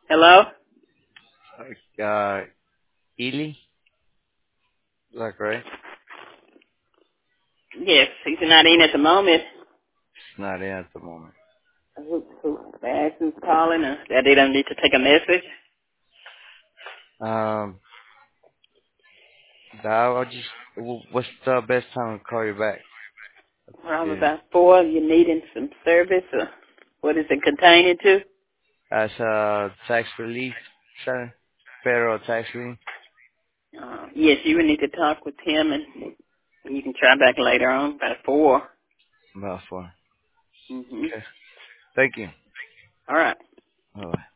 Hello? Uh, Ely? Is that correct? Yes, he's not in at the moment. It's not in at the moment. Who asked who's calling? That they don't need to take a message? Um, I'll just, what's the best time to call you back? Around Yeah. about 4, you needing some service, or what is it containing to? As a tax relief center? Federal tax relief? Yes, you would need to talk with him, and you can try back later on, about 4. About four. Mm-hmm. Okay. Thank you. All right. Bye-bye.